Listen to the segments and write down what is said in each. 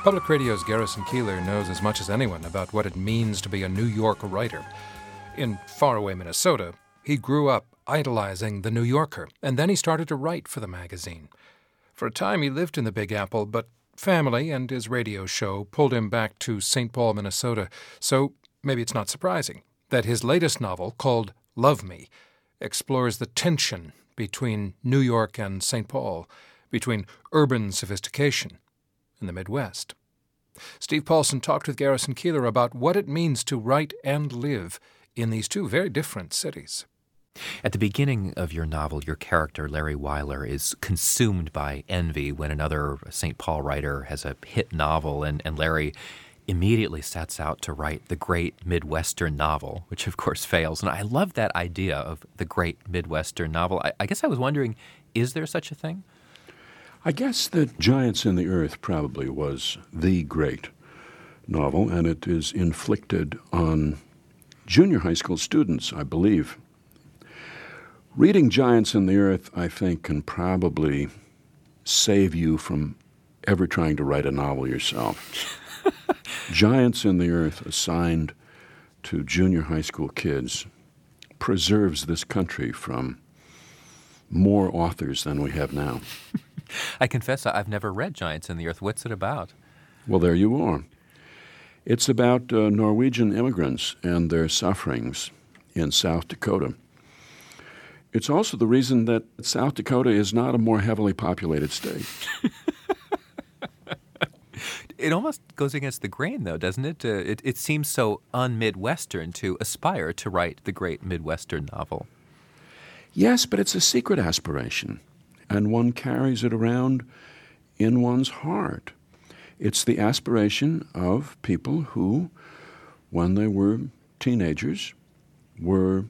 Public Radio's Garrison Keillor knows as much as anyone about what it means to be a New York writer. In faraway Minnesota, he grew up idolizing The New Yorker, and then he started to write for the magazine. For a time, he lived in the Big Apple, but family and his radio show pulled him back to St. Paul, Minnesota, so maybe it's not surprising that his latest novel, called Love Me, explores the tension between New York and St. Paul, between urban sophistication and the Midwest. Steve Paulson talked with Garrison Keillor about what it means to write and live in these two very different cities. At the beginning of your novel, your character, Larry Weiler, is consumed by envy when another St. Paul writer has a hit novel, and Larry immediately sets out to write the great Midwestern novel, which of course fails. And I love that idea of the great Midwestern novel. I guess I was wondering, is there such a thing? I guess that Giants in the Earth probably was the great novel, and it is inflicted on junior high school students, I believe. Reading Giants in the Earth, I think, can probably save you from ever trying to write a novel yourself. Giants in the Earth, assigned to junior high school kids, preserves this country from more authors than we have now. I confess I've never read Giants in the Earth. What's it about? Well, there you are. It's about Norwegian immigrants and their sufferings in South Dakota. It's also the reason that South Dakota is not a more heavily populated state. It almost goes against the grain, though, doesn't it? It seems so un-Midwestern to aspire to write the great Midwestern novel. Yes, but it's a secret aspiration, and one carries it around in one's heart. It's the aspiration of people who, when they were teenagers, were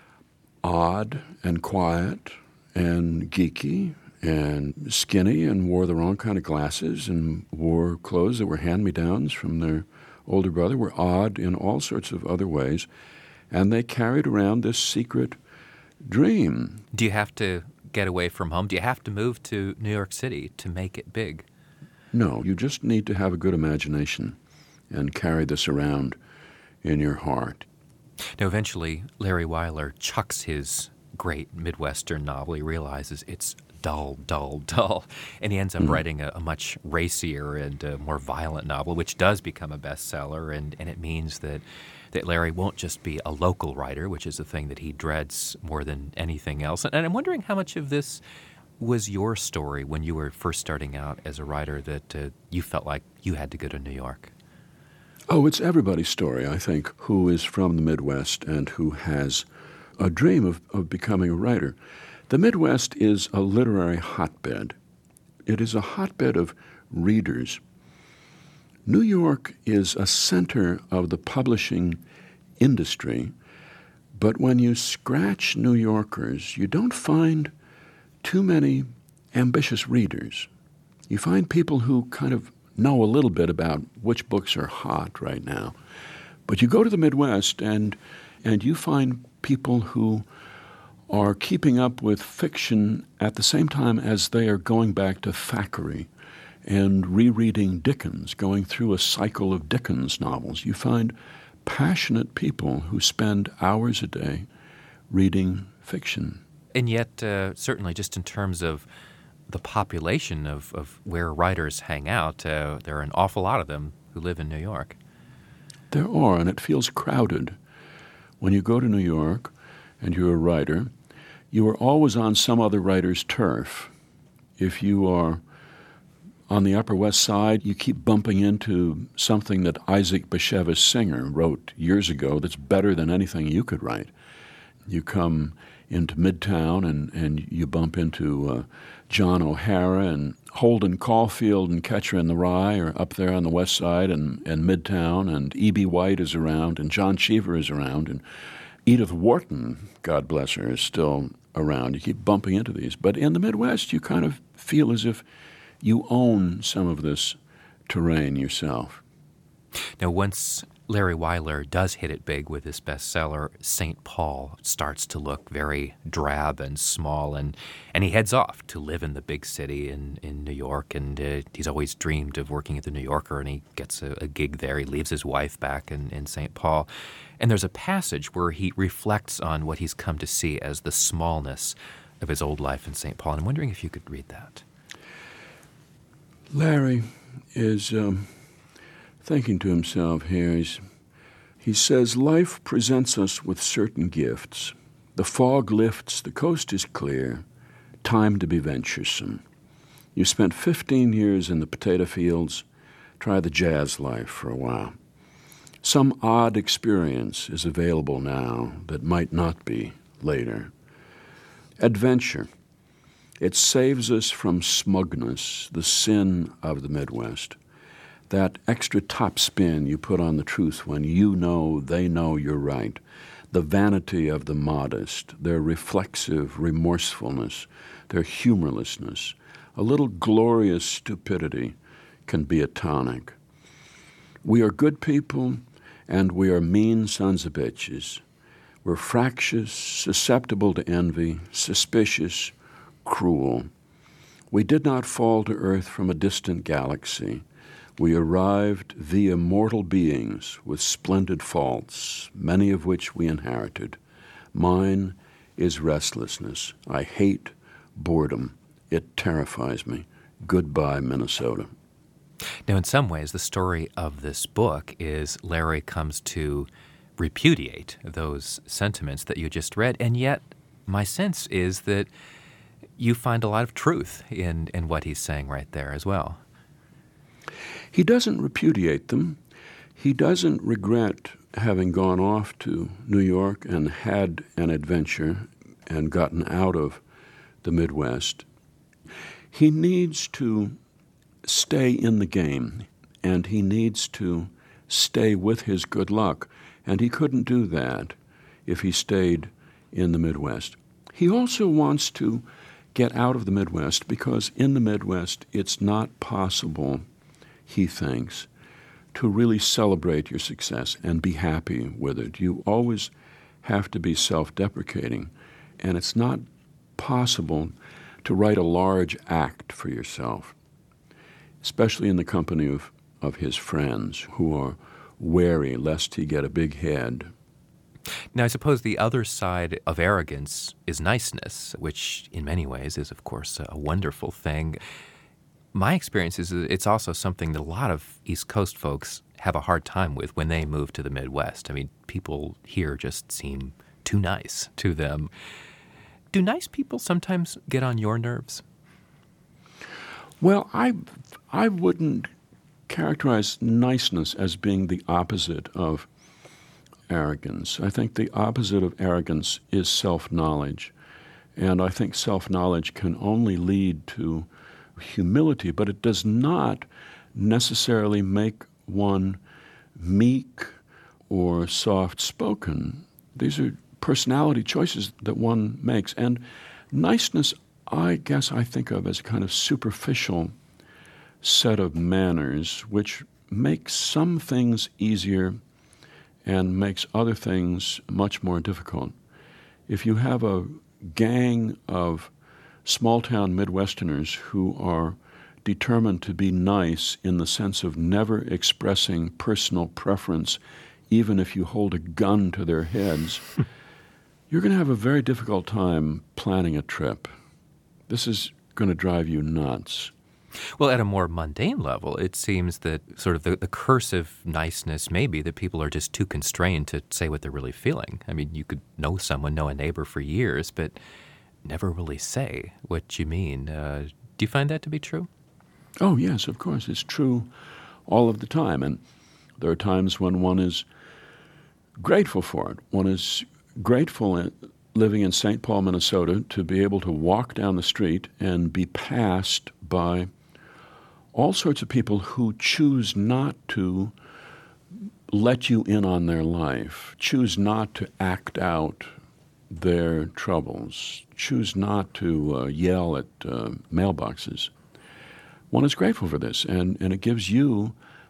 odd and quiet and geeky and skinny and wore the wrong kind of glasses and wore clothes that were hand-me-downs from their older brother, were odd in all sorts of other ways, and they carried around this secret dream. Do you have to get away from home? Do you have to move to New York City to make it big? No, you just need to have a good imagination and carry this around in your heart. Now, eventually, Larry Weiler chucks his great Midwestern novel. He realizes it's dull, dull, dull, and he ends up writing a much racier and more violent novel, which does become a bestseller, and it means that Larry won't just be a local writer, which is a thing that he dreads more than anything else. And I'm wondering how much of this was your story when you were first starting out as a writer, that you felt like you had to go to New York? Oh, it's everybody's story, I think, who is from the Midwest and who has a dream of becoming a writer. The Midwest is a literary hotbed. It is a hotbed of readers. New York is a center of the publishing industry, but when you scratch New Yorkers, you don't find too many ambitious readers. You find people who kind of know a little bit about which books are hot right now. But you go to the Midwest and you find people who are keeping up with fiction at the same time as they are going back to Thackeray and rereading Dickens, going through a cycle of Dickens novels. You find passionate people who spend hours a day reading fiction. And yet, certainly just in terms of the population of where writers hang out, there are an awful lot of them who live in New York. There are, and it feels crowded. When you go to New York and you're a writer, you are always on some other writer's turf. If you are on the Upper West Side, you keep bumping into something that Isaac Bashevis Singer wrote years ago that's better than anything you could write. You come into Midtown and you bump into John O'Hara and Holden Caulfield and Catcher in the Rye are up there on the West Side and Midtown, and E.B. White is around and John Cheever is around and Edith Wharton, God bless her, is still around. You keep bumping into these. But in the Midwest, you kind of feel as if you own some of this terrain yourself. Now, once Larry Weiler does hit it big with his bestseller, St. Paul. It starts to look very drab and small, and he heads off to live in the big city in New York, and he's always dreamed of working at the New Yorker, and he gets a gig there. He leaves his wife back in St. Paul, and there's a passage where he reflects on what he's come to see as the smallness of his old life in St. Paul, and I'm wondering if you could read that. Larry is thinking to himself here. He says, life presents us with certain gifts. The fog lifts, the coast is clear, time to be venturesome. You spent 15 years in the potato fields, try the jazz life for a while. Some odd experience is available now that might not be later. Adventure. It saves us from smugness, the sin of the Midwest. That extra top spin you put on the truth when you know they know you're right. The vanity of the modest, their reflexive remorsefulness, their humorlessness. A little glorious stupidity can be a tonic. We are good people, and we are mean sons of bitches. We're fractious, susceptible to envy, suspicious, cruel. We did not fall to earth from a distant galaxy. We arrived via mortal beings with splendid faults, many of which we inherited. Mine is restlessness. I hate boredom. It terrifies me. Goodbye, Minnesota. Now, in some ways, the story of this book is Larry comes to repudiate those sentiments that you just read, and yet my sense is that you find a lot of truth in what he's saying right there as well. He doesn't repudiate them. He doesn't regret having gone off to New York and had an adventure and gotten out of the Midwest. He needs to stay in the game, and he needs to stay with his good luck, and he couldn't do that if he stayed in the Midwest. He also wants to get out of the Midwest because in the Midwest it's not possible, he thinks, to really celebrate your success and be happy with it. You always have to be self-deprecating, and it's not possible to write a large act for yourself, especially in the company of his friends who are wary lest he get a big head. Now, I suppose the other side of arrogance is niceness, which in many ways is, of course, a wonderful thing. My experience is that it's also something that a lot of East Coast folks have a hard time with when they move to the Midwest. I mean, people here just seem too nice to them. Do nice people sometimes get on your nerves? Well, I wouldn't characterize niceness as being the opposite of arrogance. I think the opposite of arrogance is self-knowledge. And I think self-knowledge can only lead to humility, but it does not necessarily make one meek or soft-spoken. These are personality choices that one makes. And niceness, I guess I think of as a kind of superficial set of manners which makes some things easier and makes other things much more difficult. If you have a gang of small-town Midwesterners who are determined to be nice in the sense of never expressing personal preference, even if you hold a gun to their heads, you're going to have a very difficult time planning a trip. This is going to drive you nuts. Well, at a more mundane level, it seems that sort of the curse of niceness may be that people are just too constrained to say what they're really feeling. I mean, you could know a neighbor for years, but never really say what you mean. Do you find that to be true? Oh, yes, of course. It's true all of the time. And there are times when one is grateful for it. One is grateful living in St. Paul, Minnesota, to be able to walk down the street and be passed by all sorts of people who choose not to let you in on their life, choose not to act out their troubles, choose not to yell at mailboxes. One is grateful for this, and it gives you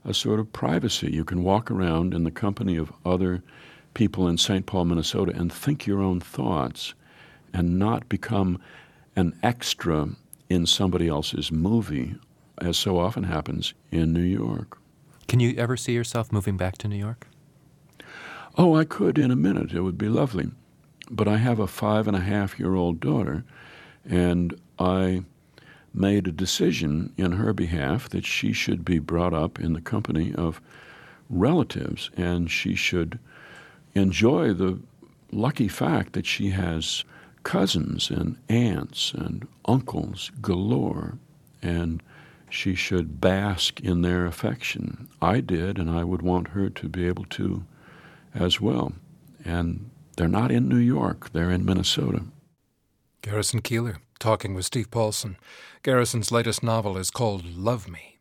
a sort of privacy. You can walk around in the company of other people in St. Paul, Minnesota, and think your own thoughts and not become an extra in somebody else's movie, as so often happens in New York. Can you ever see yourself moving back to New York? Oh, I could in a minute. It would be lovely. But I have a 5.5-year-old daughter, and I made a decision in her behalf that she should be brought up in the company of relatives, and she should enjoy the lucky fact that she has cousins and aunts and uncles galore, and she should bask in their affection. I did, and I would want her to be able to as well. And they're not in New York, they're in Minnesota. Garrison Keillor, talking with Steve Paulson. Garrison's latest novel is called Love Me.